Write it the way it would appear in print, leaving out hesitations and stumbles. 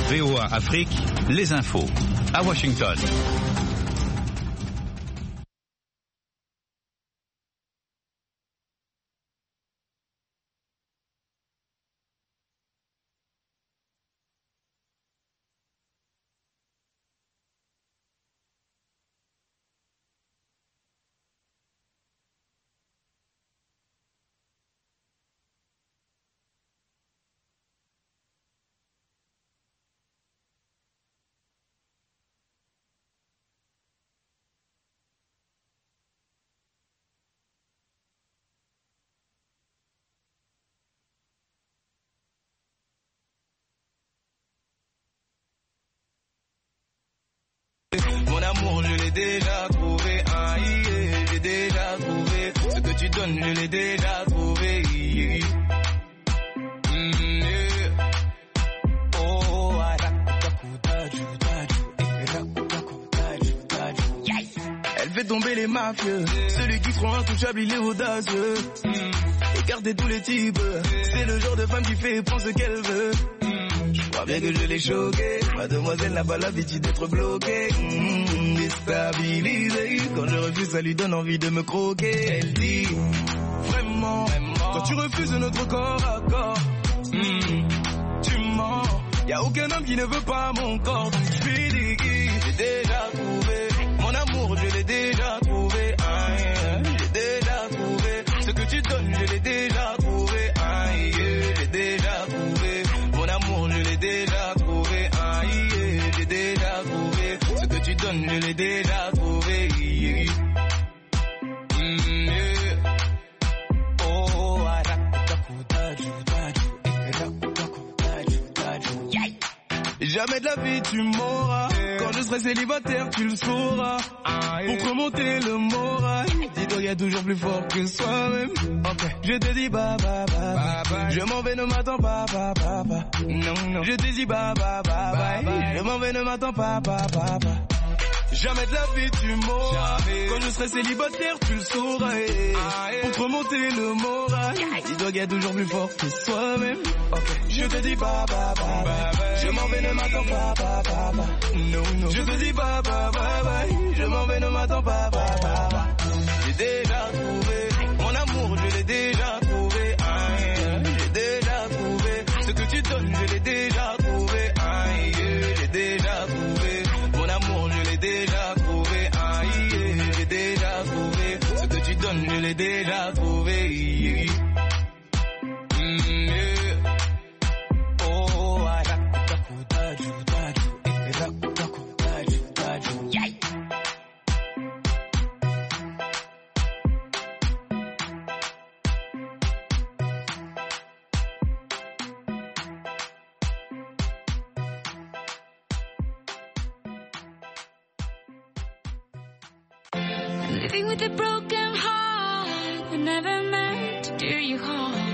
VOA Afrique, les infos. À Washington. Mon amour, je l'ai déjà trouvé, j'ai déjà trouvé. Ce que tu donnes, je l'ai déjà trouvé, Elle fait tomber les mafieux, celui qui croit intouchable, il est audacieux. Écartez tous les types, c'est le genre de femme qui fait prendre ce qu'elle veut. Je crois bien que je l'ai choquée, mademoiselle n'a pas l'habitude d'être bloquée. Déstabilisée, quand je refuse ça lui donne envie de me croquer. Elle dit, vraiment, quand tu refuses notre corps à corps, tu mens. Y'a aucun homme qui ne veut pas mon corps, donc je lui dis, j'ai déjà trouvé. Mon amour, je l'ai déjà trouvé, j'ai déjà trouvé. Ce que tu donnes, je l'ai déjà trouvé, j'ai déjà trouvé. Mon amour, je l'ai déjà trouvé, j'ai déjà trouvé. Ce que tu donnes, je l'ai déjà trouvé, Jamais de la vie tu m'auras. Quand je serai célibataire tu le sauras. Pour te remonter le moral, dis-toi y'a toujours plus fort que soi-même. Je te dis bye bye bye bye. Je m'en vais, ne m'attends pas bye bye bye. Non. Je te dis bye bye bye bye. Je m'en vais, ne m'attends pas bye bye bye. Jamais de la vie tu m'auras. Quand je serai célibataire tu le sauras. Pour te remonter le moral, dis-toi qu'il y a toujours plus fort que soi-même. Je te dis bye bye bye bye. Je m'en vais, ne m'attends pas bye bye bye. Non. Je te dis bye bye bye bye. Je m'en vais, ne m'attends pas bye bye bye. J'ai déjà trouvé mon amour, je l'ai déjà trouvé. J'ai déjà trouvé ce que tu donnes, je l'ai déjà trouvé. J'ai déjà trouvé mon amour, je l'ai déjà trouvé. J'ai déjà trouvé ce que tu donnes, je l'ai déjà trouvé. Living with a broken heart, I never meant to do you harm.